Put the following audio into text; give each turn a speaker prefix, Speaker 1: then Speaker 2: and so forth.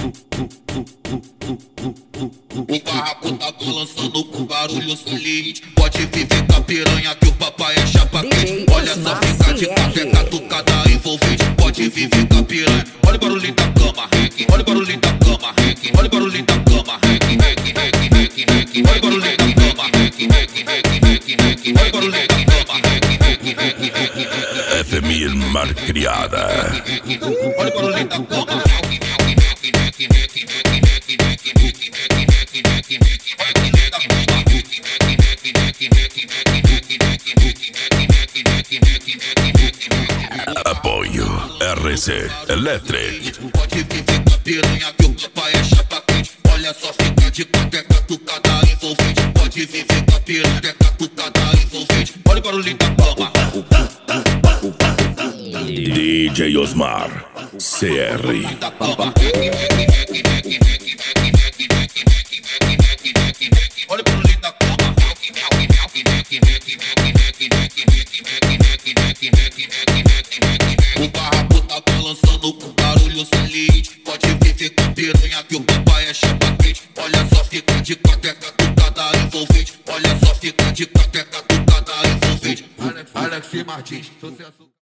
Speaker 1: O barraco tá balançando com barulho saliente. Pode viver com a piranha que o papai é chapa quente. Olha só, fica de capeca, tucada envolvente. Pode viver com a piranha. Olha o barulhinho da cama, rec. Olha o barulhinho da cama, rec. Olha o barulhinho da cama, rec. Olha o barulhinho da cama, rec. Olha o barulhinho da cama, rec.
Speaker 2: FMI Malcriada.
Speaker 1: Olha o barulhinho da cama,
Speaker 2: Apoio RC Electric.
Speaker 1: pode viver com a piranha que o papai é chapa quente. Olha só, fica de cateca, tucada envolvente. Pode viver com a piranha, tucada envolvente. Olha o barulhinho da cama.
Speaker 2: DJ Osmar CR.
Speaker 1: Olha o barulhinho da cama. O barraco tá balançando com barulho saliente. Pode viver com a piranha que o papai é chapa quente. Olha só, fica de cateca, tucada envolvente. Olha só, fica de cateca, tucada envolvente. Alex Martins, sucesso.